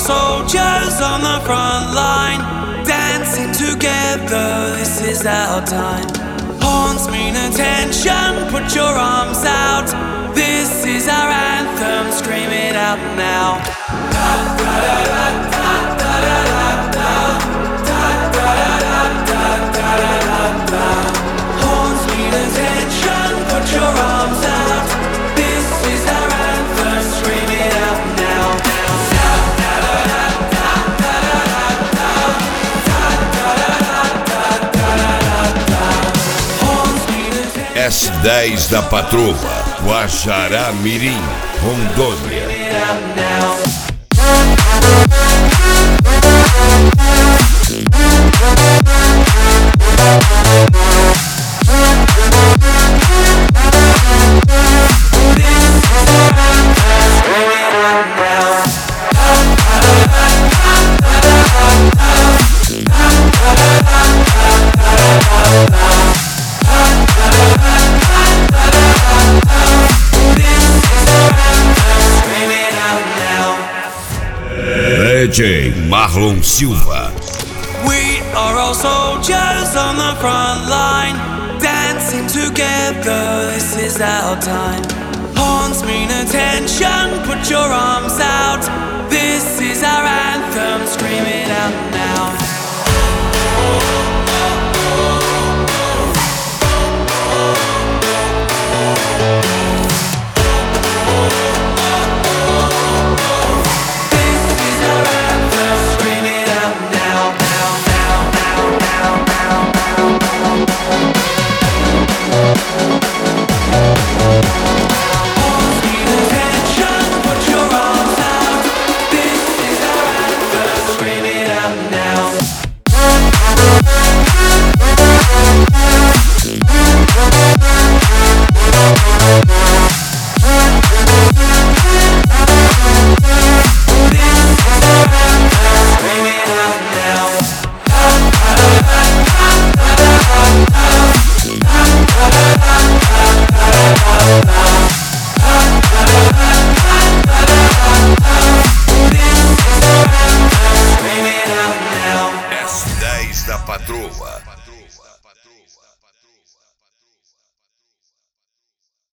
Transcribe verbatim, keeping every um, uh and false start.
soldiers on the front line, dancing together, this is our time. Horns mean attention, put your arms out. This is our anthem, scream it out now. Horns mean attention, put your arms out. This is our anthem, scream it out now. S dez da Patroa, Guajará Mirim, Rondônia. D J Marlon Silva. We are all soldiers on the front line, dancing together, this is our time. Horns mean attention, put your arms out. This is our anthem, scream it out now.